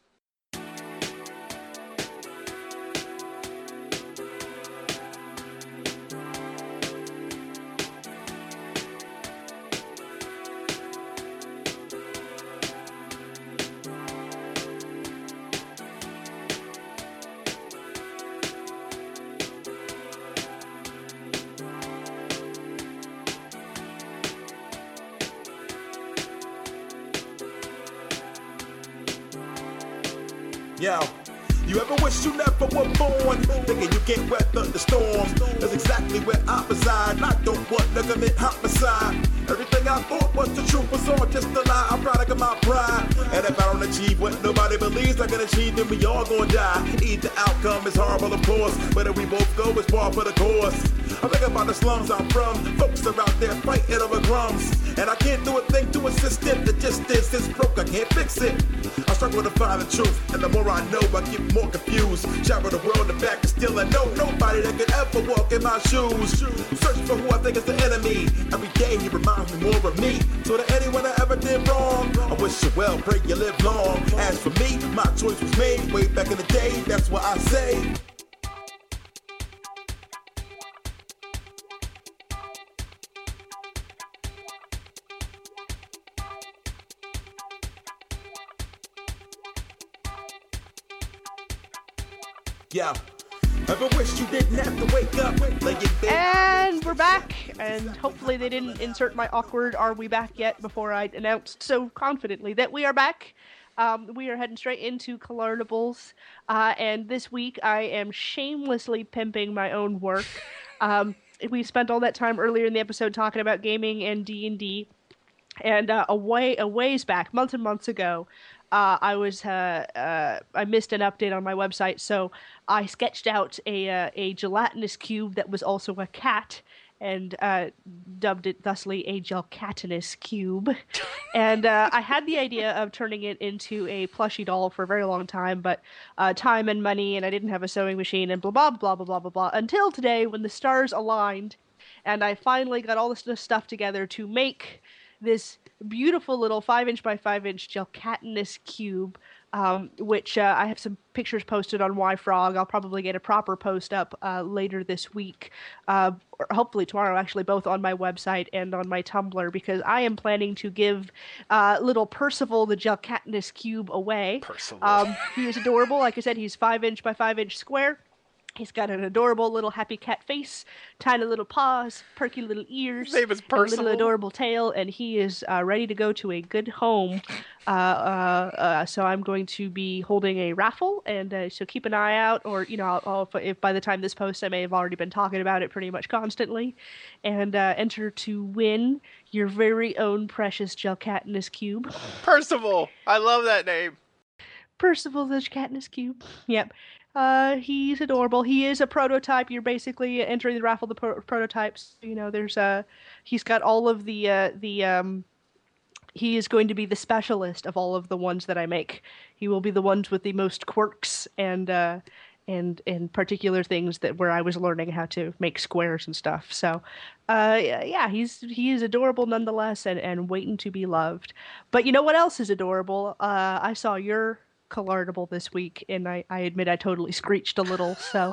Yo, you ever wish you never were born? Thinking you can't weather the storm. That's exactly where I reside. I don't want nigga homicide. Everything I thought was the truth was all just a lie. I'm product of my pride. And if I don't achieve what nobody believes I can achieve, then we all gonna die. Either outcome is horrible, of course, but if we both go, it's par for the course. I think about the slums I'm from. Folks are out there fighting over crumbs. And I can't do a thing to assist it. The just is broke, I can't fix it. I struggle to find the truth, and the more I know, I get more confused. Travel the world and back, and still I know nobody that could ever walk in my shoes. Searching for who I think is the enemy. Every day he reminds me more of me. So to anyone I ever did wrong, I wish you well, pray you live long. As for me, my choice was made way back in the day. That's what I say. Yeah. Ever wish you didn't have to wake up, lay in bed. And we're back, and hopefully they didn't insert my awkward "are we back yet" before I announced so confidently that we are back. We are heading straight into Colornables, and this week I am shamelessly pimping my own work. We spent all that time earlier in the episode talking about gaming and D&D, and a ways back, months and months ago, I missed an update on my website, so I sketched out a gelatinous cube that was also a cat, and dubbed it thusly a Gelcatinous cube. And I had the idea of turning it into a plushie doll for a very long time, but time and money, and I didn't have a sewing machine, and blah, blah, blah, blah, blah, blah, blah, until today when the stars aligned, and I finally got all this stuff together to make this beautiful little 5" by 5" Gelcatinous cube, which I have some pictures posted on YFrog. I'll probably get a proper post up later this week, or hopefully tomorrow, actually, both on my website and on my Tumblr, because I am planning to give little Percival the Gelcatinous cube away. Percival. He is adorable. Like I said, he's 5" by 5" square. He's got an adorable little happy cat face, tiny little paws, perky little ears, His name is Percival. a little adorable tail, and he is ready to go to a good home. So I'm going to be holding a raffle, and so keep an eye out, or if by the time this posts, I may have already been talking about it pretty much constantly, and enter to win your very own precious Gelcatinous cube. Percival! I love that name. Percival the Gelcatinous cube. Yep. He's adorable. He is a prototype. You're basically entering the raffle the prototypes. There's he's got all of the he is going to be the specialist of all of the ones that I make. He will be the ones with the most quirks and particular things where I was learning how to make squares and stuff. So, yeah, he is adorable nonetheless and waiting to be loved. But you know what else is adorable? I saw your Colornable this week, and I admit I totally screeched a little, so.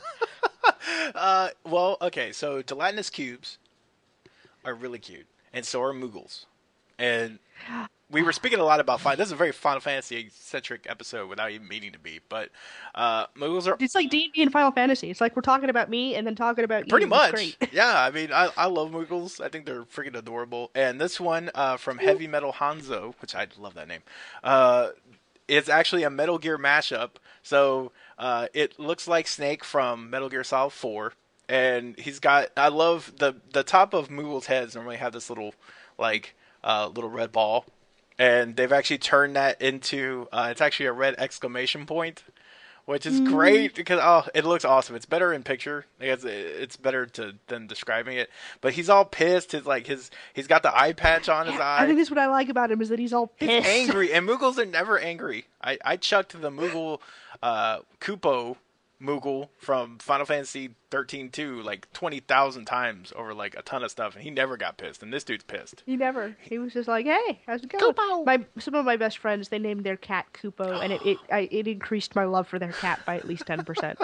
Well, okay, so gelatinous cubes are really cute, and so are Moogles. And we were speaking a lot about this is a very Final Fantasy-centric episode without even meaning to be, but Moogles are... It's like D&D and Final Fantasy. It's like we're talking about me and then talking about pretty you. much. Great. Yeah, I mean, I love Moogles. I think they're freaking adorable. And this one from Heavy Metal Hanzo, which I love that name, it's actually a Metal Gear mashup. So it looks like Snake from Metal Gear Solid 4. And he's got... I love the top of Moogle's heads normally have this little, little red ball. And they've actually turned that into... it's actually a red exclamation point, which is great because, it looks awesome. It's better in picture. It's better than describing it. But he's all pissed. He's got the eye patch on his eye. I think that's what I like about him is that he's all pissed. He's angry, and Moogles are never angry. I chucked the Moogle, Koopo Moogle from Final Fantasy 13-2 like 20,000 times over a ton of stuff, and he never got pissed. And this dude's pissed. He never. He was just like, "Hey, how's it going?" Koopo! Some of my best friends, they named their cat Koopo, and it increased my love for their cat by at least 10%.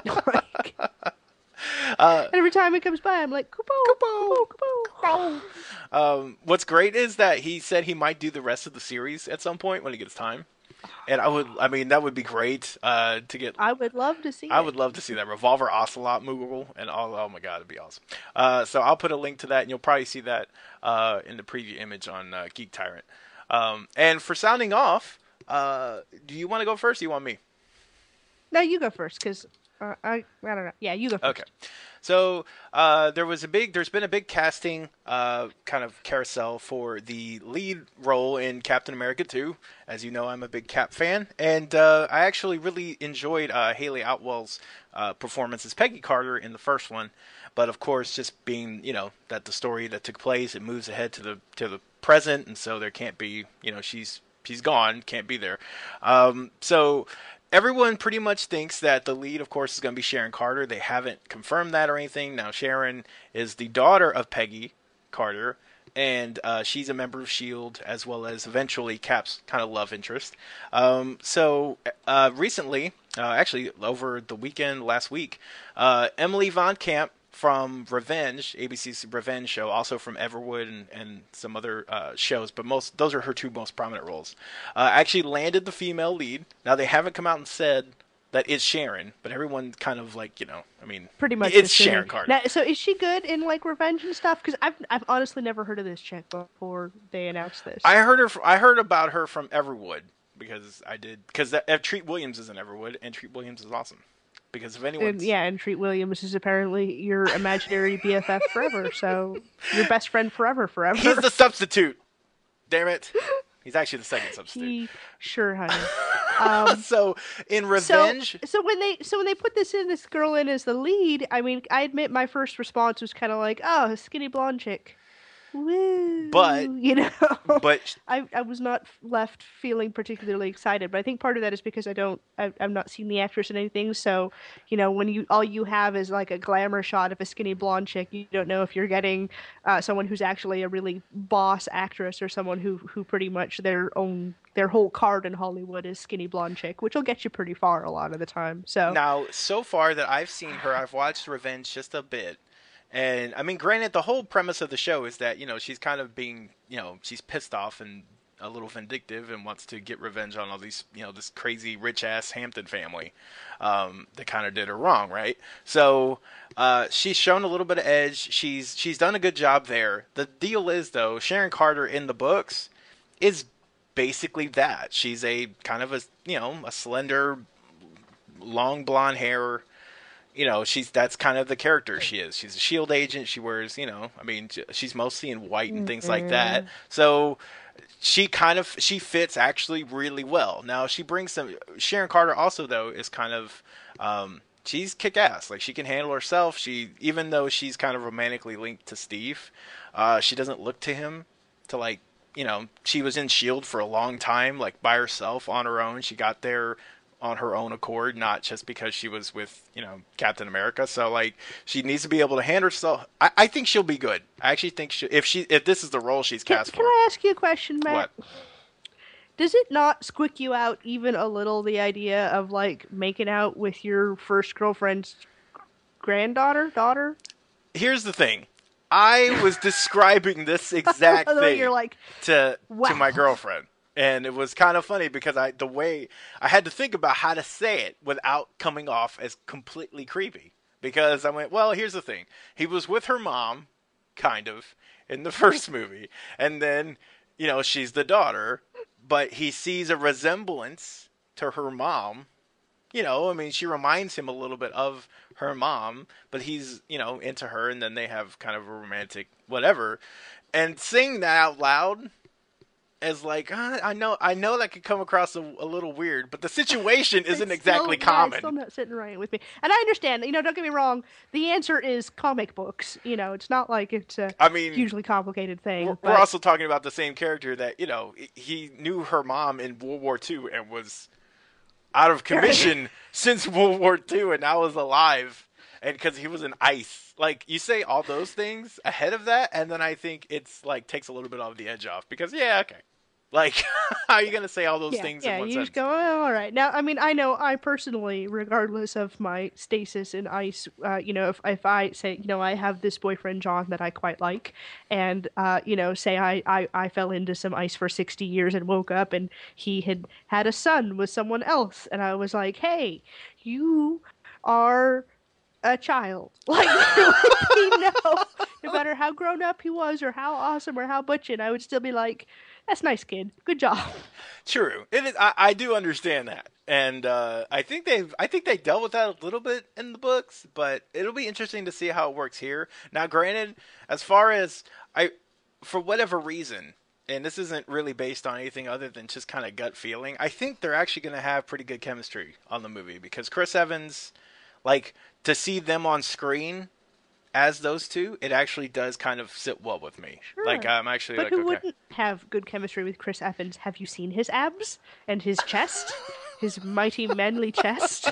And every time it comes by, I'm like, Koopo, Koopo, Koopo, Koopo. What's great is that he said he might do the rest of the series at some point when he gets time. And that would be great to get. I would love to see. I would love to see that Revolver Ocelot Moogle, and oh my god, it'd be awesome. So I'll put a link to that, and you'll probably see that in the preview image on Geek Tyrant. And for sounding off, do you want to go first? Or do you want me? No, you go first, because I don't know. Yeah, you go first. Okay. So there's been a big casting kind of carousel for the lead role in Captain America 2. As you know, I'm a big Cap fan, and I actually really enjoyed Haley Atwell's performance as Peggy Carter in the first one. But of course, just being that the story that took place, it moves ahead to the present, and so there can't be she's gone, can't be there. So everyone pretty much thinks that the lead, of course, is going to be Sharon Carter. They haven't confirmed that or anything. Now, Sharon is the daughter of Peggy Carter, and she's a member of S.H.I.E.L.D. as well as eventually Cap's kind of love interest. So recently, actually over the weekend last week, Emily Von Camp from Revenge, ABC's Revenge show, also from Everwood and some other shows, but those are her two most prominent roles. Actually landed the female lead. Now they haven't come out and said that it's Sharon, but everyone kind of pretty much it's Sharon Carter. Now, so is she good in like Revenge and stuff? Because I've honestly never heard of this chick before they announced this. I heard about her from Everwood because Treat Williams is in Everwood, and Treat Williams is awesome. Because if anyone, and Treat Williams is apparently your imaginary BFF forever, so your best friend forever. He's the substitute. Damn it, he's actually the second substitute. Sure, honey. So in Revenge, so when they put this girl in as the lead, I mean, I admit my first response was kind of like, oh, a skinny blonde chick. Woo, but I was not left feeling particularly excited. But I think part of that is because I've not seen the actress in anything. So when all you have is like a glamour shot of a skinny blonde chick, you don't know if you're getting someone who's actually a really boss actress or someone who pretty much their whole card in Hollywood is skinny blonde chick, which will get you pretty far a lot of the time. So now, so far that I've seen her, I've watched Revenge just a bit. And I mean, granted, the whole premise of the show is that she's kind of being she's pissed off and a little vindictive and wants to get revenge on all these this crazy rich ass Hampton family that kind of did her wrong, right? So she's shown a little bit of edge. She's done a good job there. The deal is though, Sharon Carter in the books is basically that. She's a kind of a slender, long blonde hair. That's kind of the character she is. She's a S.H.I.E.L.D. agent. She wears, she's mostly in white and things like that. So she fits actually really well. Now she brings Sharon Carter also though is kind of, she's kick ass. Like she can handle herself. Even though she's kind of romantically linked to Steve, she doesn't look to him to she was in S.H.I.E.L.D. for a long time, like by herself on her own. She got there on her own accord, not just because she was with, Captain America. So she needs to be able to handle herself. I think she'll be good. I actually think if this is the role she's cast for. Can I ask you a question, Matt? What? Does it not squick you out even a little, the idea of making out with your first girlfriend's daughter? Here's the thing. I was describing this exact thing you're to my girlfriend. And it was kind of funny because I had to think about how to say it without coming off as completely creepy. Because I went, well, here's the thing. He was with her mom, kind of, in the first movie. And then, she's the daughter. But he sees a resemblance to her mom. She reminds him a little bit of her mom. But he's, into her. And then they have kind of a romantic whatever. And saying that out loud as I know that could come across a little weird, but the situation isn't exactly common. It's still not sitting right with me. And I understand, don't get me wrong, the answer is comic books. It's not like it's a hugely complicated thing. We're also talking about the same character that, he knew her mom in World War II and was out of commission since World War II and now is alive. And because he was in ICE. You say all those things ahead of that, and then I think it's, takes a little bit of the edge off. Because, okay. How are you going to say all those things in one sentence? Yeah, you just go, oh, all right. Now, I know I personally, regardless of my stasis in ICE, if I say, I have this boyfriend, John, that I quite like, and, say I fell into some ICE for 60 years and woke up and he had a son with someone else, and I was like, hey, you are a child. Like, he know, no matter how grown up he was or how awesome or how butchin', I would still be like, that's nice, kid. Good job. True. It is, I do understand that. And I think they dealt with that a little bit in the books, but it'll be interesting to see how it works here. Now, granted, as far as for whatever reason, and this isn't really based on anything other than just kind of gut feeling, I think they're actually going to have pretty good chemistry on the movie because Chris Evans, like, to see them on screen as those two, it actually does kind of sit well with me. Sure. Like, I'm actually but like, who okay. wouldn't have good chemistry with Chris Evans? Have you seen his abs and his chest? His mighty manly chest?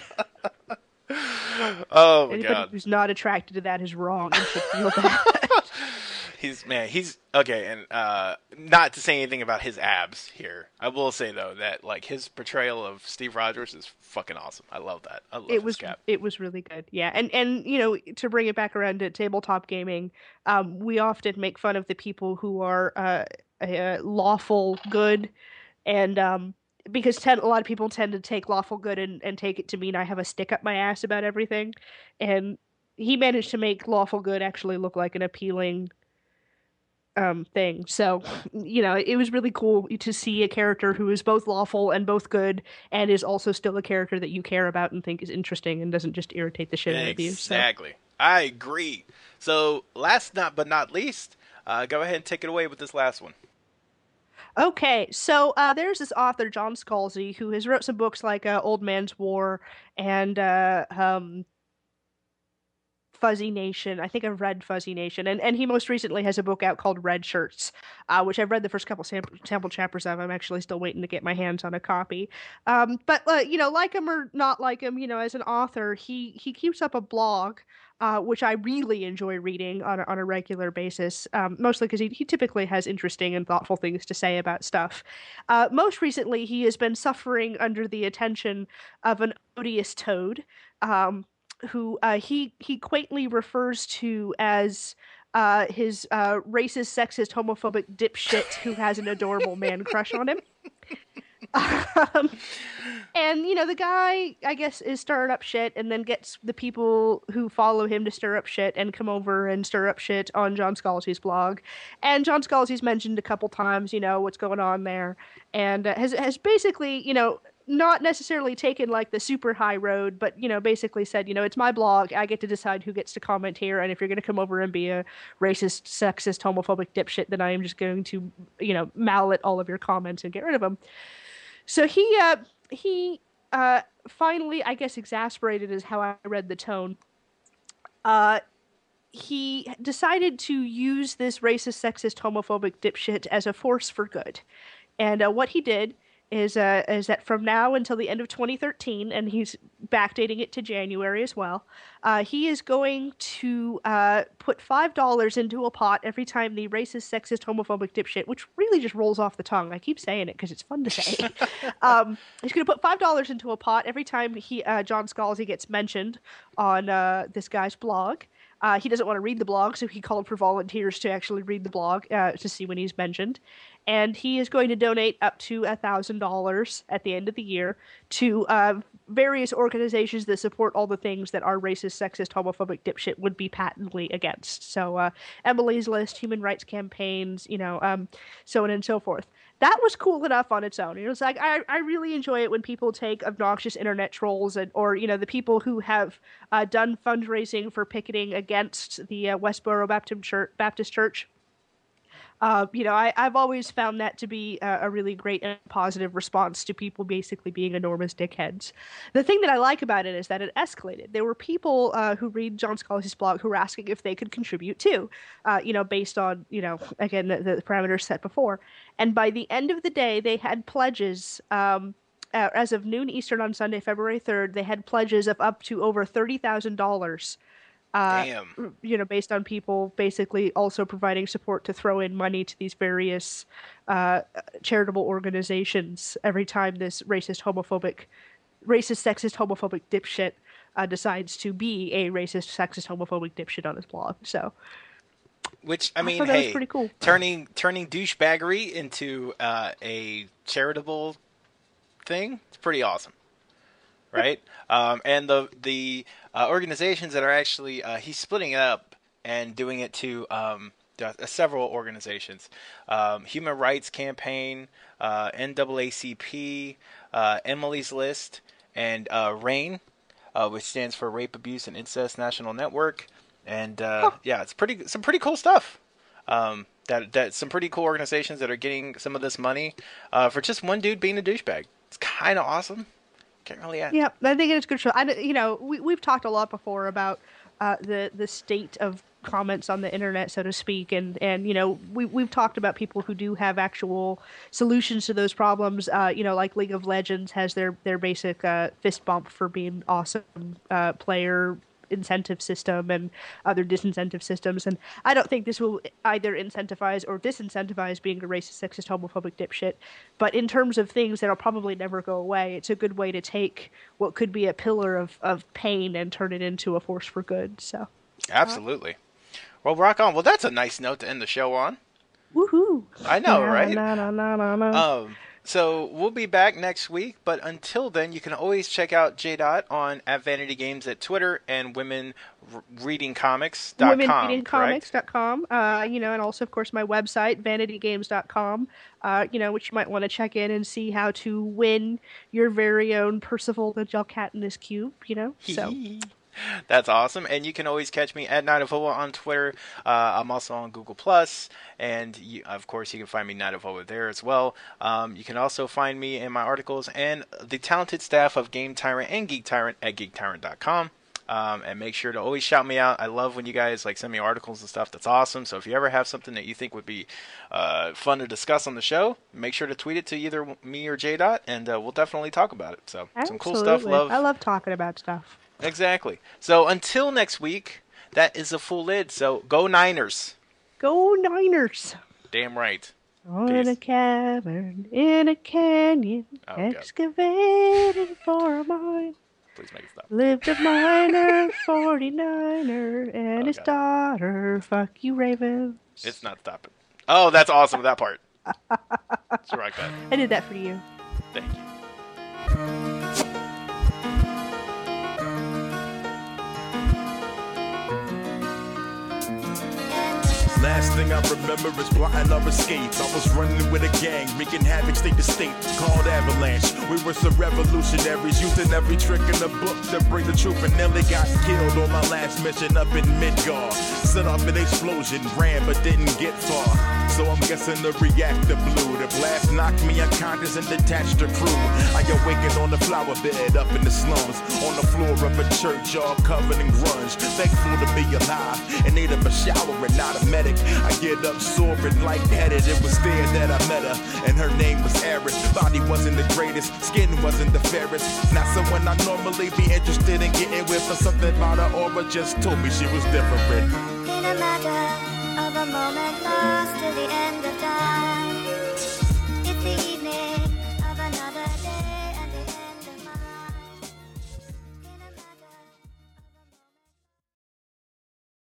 Oh, my Anybody God. who's not attracted to that is wrong and should feel that. He's okay, and not to say anything about his abs here. I will say though that like his portrayal of Steve Rogers is fucking awesome. I love that. I love his cap. It was really good. Yeah. And you know, to bring it back around to tabletop gaming, we often make fun of the people who are lawful good, and because a lot of people tend to take lawful good and take it to mean I have a stick up my ass about everything, and he managed to make lawful good actually look like an appealing thing. So, you know, it was really cool to see a character who is both lawful and both good, and is also still a character that you care about and think is interesting and doesn't just irritate the shit out of you. Exactly. So. I agree. So, last but not least, go ahead and take it away with this last one. Okay, so there's this author, John Scalzi, who has wrote some books like Old Man's War and Fuzzy Nation. I think I've read Fuzzy Nation, and he most recently has a book out called Red Shirts, which I've read the first couple sample chapters of. I'm actually still waiting to get my hands on a copy. But you know, like him or not like him, you know, as an author, he keeps up a blog, which I really enjoy reading on a regular basis, mostly because he typically has interesting and thoughtful things to say about stuff. Most recently, he has been suffering under the attention of an odious toad, who he quaintly refers to as his racist, sexist, homophobic dipshit who has an adorable man crush on him. And, you know, the guy, I guess, is stirring up shit and then gets the people who follow him to stir up shit and come over and stir up shit on John Scalzi's blog. And John Scalzi's mentioned a couple times, you know, what's going on there. And has basically, you know, not necessarily taken like the super high road, but, you know, basically said, you know, it's my blog. I get to decide who gets to comment here. And if you're going to come over and be a racist, sexist, homophobic dipshit, then I am just going to, you know, mallet all of your comments and get rid of them. So he finally, I guess, exasperated is how I read the tone. He decided to use this racist, sexist, homophobic dipshit as a force for good. And what he did is that from now until the end of 2013, and he's backdating it to January as well, he is going to put $5 into a pot every time the racist, sexist, homophobic dipshit, which really just rolls off the tongue. I keep saying it because it's fun to say. He's going to put $5 into a pot every time John Scalzi gets mentioned on this guy's blog. He doesn't want to read the blog, so he called for volunteers to actually read the blog to see when he's mentioned. And he is going to donate up to $1,000 at the end of the year to various organizations that support all the things that our racist, sexist, homophobic dipshit would be patently against. So Emily's List, human rights campaigns, you know, so on and so forth. That was cool enough on its own. It was like, I really enjoy it when people take obnoxious internet trolls or, you know, the people who have done fundraising for picketing against the Westboro Baptist Church. You know, I've always found that to be a really great and positive response to people basically being enormous dickheads. The thing that I like about it is that it escalated. There were people who read John Scalzi's blog who were asking if they could contribute too, you know, based on, you know, again, the parameters set before. And by the end of the day, they had pledges, as of noon Eastern on Sunday, February 3rd, they had pledges of up to over $30,000. Damn. You know, based on people basically also providing support to throw in money to these various charitable organizations every time this racist, sexist, homophobic dipshit decides to be a racist, sexist, homophobic dipshit on his blog. So, which I mean, that was pretty cool. Turning douchebaggery into a charitable thing, it's pretty awesome. right? And the organizations that are actually he's splitting it up and doing it to several organizations: Human Rights Campaign, NAACP, Emily's List, and RAIN, which stands for Rape, Abuse, and Incest National Network. And yeah, it's some pretty cool stuff. That some pretty cool organizations that are getting some of this money for just one dude being a douchebag. It's kind of awesome. Can't really add. Yeah, I think it's good show. We've talked a lot before about the state of comments on the internet, so to speak, and we've talked about people who do have actual solutions to those problems. Like League of Legends has their basic fist bump for being awesome player incentive system and other disincentive systems, and I don't think this will either incentivize or disincentivize being a racist, sexist, homophobic dipshit. But in terms of things that'll probably never go away, it's a good way to take what could be a pillar of pain and turn it into a force for good. So absolutely. Well, rock on. Well, that's a nice note to end the show on. Woohoo! I know, right? So we'll be back next week, but until then, you can always check out J-Dot on @VanityGames at Twitter and WomenReadingComics.com. WomenReadingComics.com. And also, of course, my website, VanityGames.com. Which you might want to check in and see how to win your very own Percival the Gelatinous Cube. So. That's awesome. And you can always catch me at Night of Oa on Twitter. I'm also on Google+. And, of course, you can find me Night of Oa there as well. You can also find me in my articles and the talented staff of Game Tyrant and Geek Tyrant at GeekTyrant.com. And make sure to always shout me out. I love when you guys send me articles and stuff. That's awesome. So if you ever have something that you think would be fun to discuss on the show, make sure to tweet it to either me or J-Dot, and we'll definitely talk about it. So Absolutely. Some cool stuff. I love talking about stuff. Exactly. So until next week, that is a full lid. So go Niners. Go Niners. Damn right. In a cavern, in a canyon, excavated for a mine. Please make it stop. Lived a miner, 49er, and his daughter. Fuck you, Ravens. It's not stopping. Oh, that's awesome, that part. Let's rock that. I did that for you. Thank you. Last thing I remember is plotting our escape. I was running with a gang, wreaking havoc state to state, called Avalanche. We were some revolutionaries, using every trick in the book to bring the truth, and nearly got killed on my last mission up in Midgard. Set off an explosion, ran but didn't get far. So I'm guessing the reactor blew. The blast knocked me unconscious and detached the crew. I awakened on the flower bed up in the slums, on the floor of a church, all covered in grunge. Thankful to be alive and need a shower and not a medic. I get up soaring, lightheaded. It was there that I met her, and her name was Eris. Body wasn't the greatest, skin wasn't the fairest. Not someone I normally be interested in getting with, but something about her aura just told me she was different. In a matter of a moment, lost to the end of time.